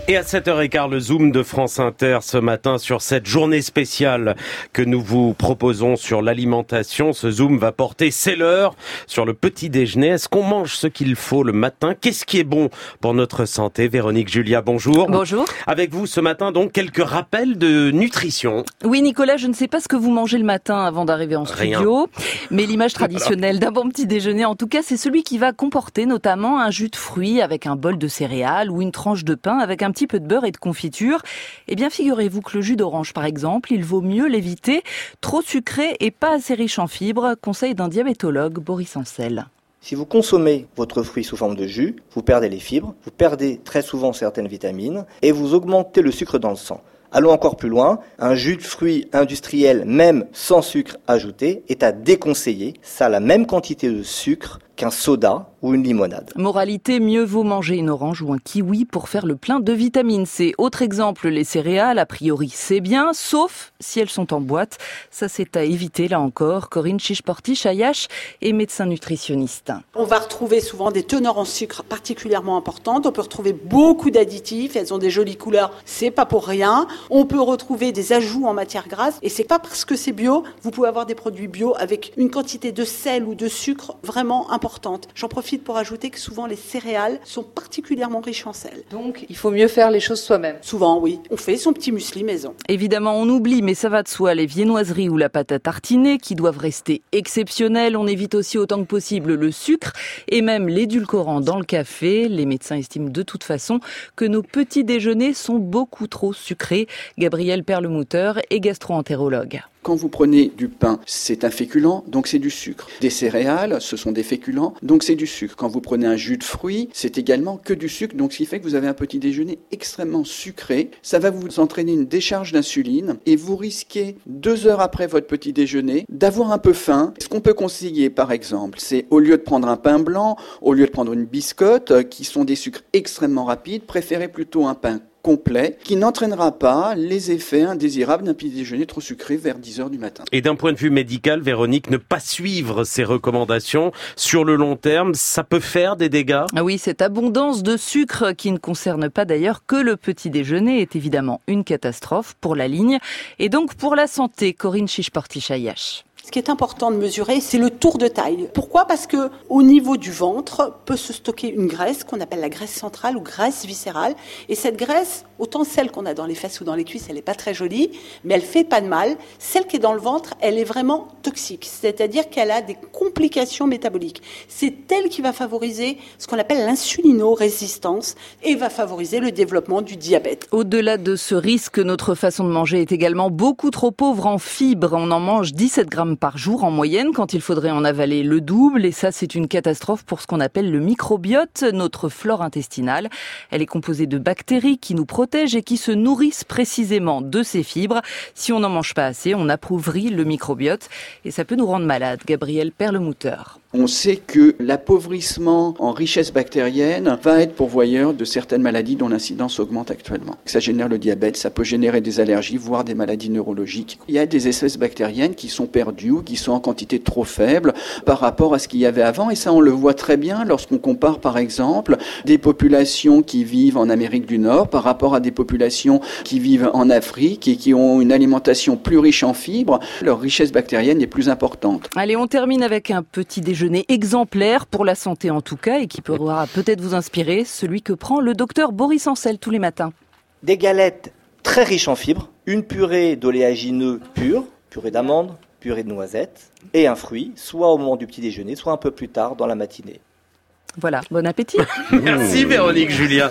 Et à 7h15, le Zoom de France Inter ce matin sur cette journée spéciale que nous vous proposons sur l'alimentation. Ce Zoom va porter, c'est l'heure, sur le petit déjeuner. Est-ce qu'on mange ce qu'il faut le matin? Qu'est-ce qui est bon pour notre santé? Véronique Julia, bonjour. Bonjour. Avec vous ce matin, donc, quelques rappels de nutrition. Oui, Nicolas, je ne sais pas ce que vous mangez le matin avant d'arriver en studio, mais l'image traditionnelle d'un bon petit déjeuner, en tout cas, c'est celui qui va comporter notamment un jus de fruits avec un bol de céréales ou une tranche de pain avec un petit peu de beurre et de confiture. Eh bien, figurez-vous que le jus d'orange, par exemple, il vaut mieux l'éviter. Trop sucré et pas assez riche en fibres, conseil d'un diabétologue, Boris Ancel. Si vous consommez votre fruit sous forme de jus, vous perdez les fibres, vous perdez très souvent certaines vitamines et vous augmentez le sucre dans le sang. Allons encore plus loin, un jus de fruits industriel, même sans sucre ajouté, est à déconseiller. Ça a la même quantité de sucre qu'un soda ou une limonade. Moralité, mieux vaut manger une orange ou un kiwi pour faire le plein de vitamine C. Autre exemple, les céréales, a priori c'est bien, sauf si elles sont en boîte. Ça c'est à éviter là encore. Corinne Chichporti-Chayache est médecin nutritionniste. On va retrouver souvent des teneurs en sucre particulièrement importantes. On peut retrouver beaucoup d'additifs, elles ont des jolies couleurs, c'est pas pour rien. On peut retrouver des ajouts en matière grasse et c'est pas parce que c'est bio, vous pouvez avoir des produits bio avec une quantité de sel ou de sucre vraiment importante. J'en profite pour ajouter que souvent les céréales sont particulièrement riches en sel. Donc il faut mieux faire les choses soi-même. Souvent oui, on fait son petit muesli maison. Évidemment on oublie, mais ça va de soi, les viennoiseries ou la pâte à tartiner qui doivent rester exceptionnelles. On évite aussi autant que possible le sucre et même l'édulcorant dans le café. Les médecins estiment de toute façon que nos petits déjeuners sont beaucoup trop sucrés. Gabriel Perlemouter est gastro-entérologue. Quand vous prenez du pain, c'est un féculent, donc c'est du sucre. Des céréales, ce sont des féculents, donc c'est du sucre. Quand vous prenez un jus de fruits, c'est également que du sucre, donc ce qui fait que vous avez un petit déjeuner extrêmement sucré. Ça va vous entraîner une décharge d'insuline et vous risquez 2 heures après votre petit déjeuner d'avoir un peu faim. Ce qu'on peut conseiller par exemple, c'est au lieu de prendre un pain blanc, au lieu de prendre une biscotte, qui sont des sucres extrêmement rapides, préférez plutôt un pain complet, qui n'entraînera pas les effets indésirables d'un petit déjeuner trop sucré vers 10h du matin. Et d'un point de vue médical, Véronique, ne pas suivre ces recommandations sur le long terme, ça peut faire des dégâts? Ah oui, cette abondance de sucre qui ne concerne pas d'ailleurs que le petit déjeuner est évidemment une catastrophe pour la ligne et donc pour la santé. Corinne Chichporti-Chayache. Ce qui est important de mesurer, c'est le tour de taille. Pourquoi ? Parce que au niveau du ventre peut se stocker une graisse qu'on appelle la graisse centrale ou graisse viscérale. Et cette graisse, autant celle qu'on a dans les fesses ou dans les cuisses, elle n'est pas très jolie, mais elle fait pas de mal. Celle qui est dans le ventre, elle est vraiment toxique, c'est-à-dire qu'elle a des complications métaboliques. C'est elle qui va favoriser ce qu'on appelle l'insulino-résistance et va favoriser le développement du diabète. Au-delà de ce risque, notre façon de manger est également beaucoup trop pauvre en fibres. On en mange 17 grammes par jour en moyenne, quand il faudrait en avaler le double. Et ça, c'est une catastrophe pour ce qu'on appelle le microbiote, notre flore intestinale. Elle est composée de bactéries qui nous protègent et qui se nourrissent précisément de ces fibres. Si on n'en mange pas assez, on appauvrit le microbiote et ça peut nous rendre malades. Gabriel Perlemouter. On sait que l'appauvrissement en richesse bactérienne va être pourvoyeur de certaines maladies dont l'incidence augmente actuellement. Ça génère le diabète, ça peut générer des allergies, voire des maladies neurologiques. Il y a des espèces bactériennes qui sont perdues ou qui sont en quantité trop faible par rapport à ce qu'il y avait avant. Et ça, on le voit très bien lorsqu'on compare, par exemple, des populations qui vivent en Amérique du Nord par rapport à des populations qui vivent en Afrique et qui ont une alimentation plus riche en fibres. Leur richesse bactérienne est plus importante. Allez, on termine avec un petit déjeuner exemplaire pour la santé en tout cas et qui pourra peut-être vous inspirer, celui que prend le docteur Boris Ancel tous les matins. Des galettes très riches en fibres, une purée d'oléagineux pur, purée d'amandes, purée de noisettes et un fruit, soit au moment du petit déjeuner, soit un peu plus tard dans la matinée. Voilà, bon appétit. Merci Véronique Julia.